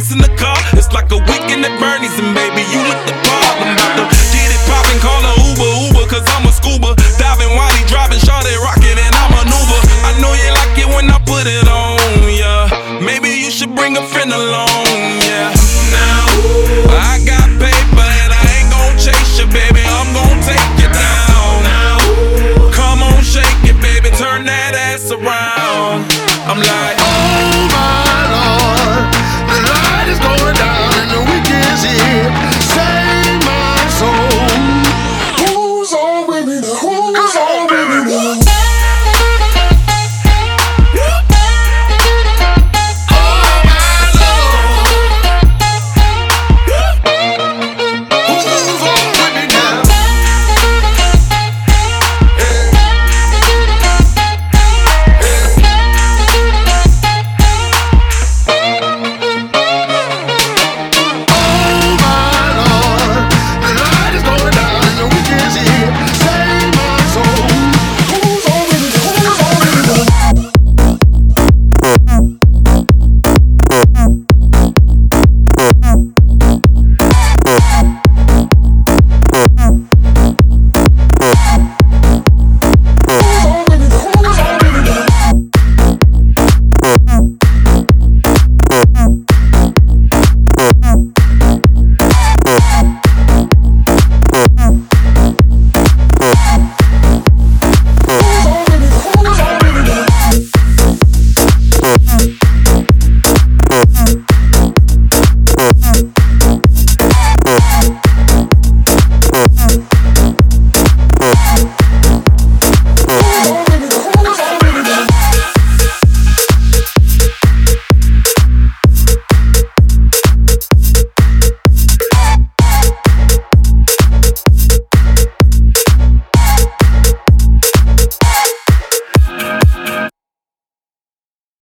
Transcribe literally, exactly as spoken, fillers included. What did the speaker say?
dance in the car. It's like a weekend at Bernie's, and baby, you with the problem. About to get it poppin', call her Uber, Uber, cause I'm a scuba diving while he driving, shawty rockin', and I maneuver. I know you like it when I put it on, yeah. Maybe you should bring a friend along.